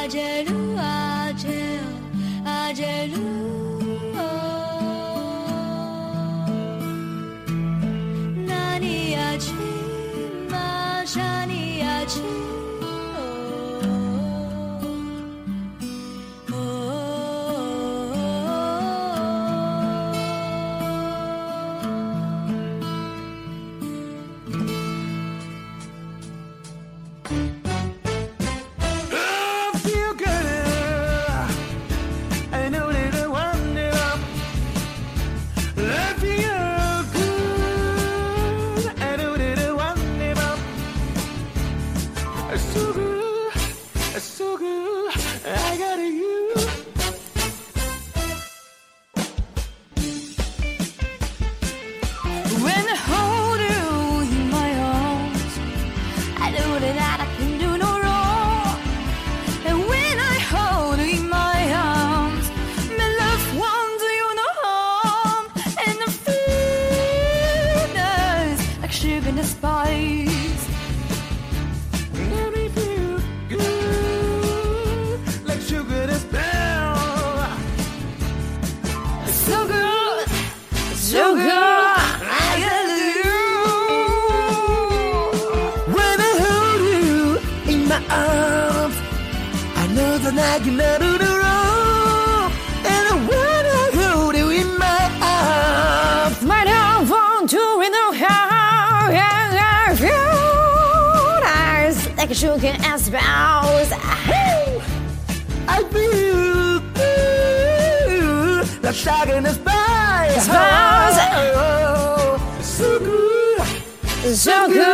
나게 나르르러 And I wanna hold you in my arms My love won't do it no harm Eyes like a sugar and spouse I feel good Like sugar and spice Spouse So good So good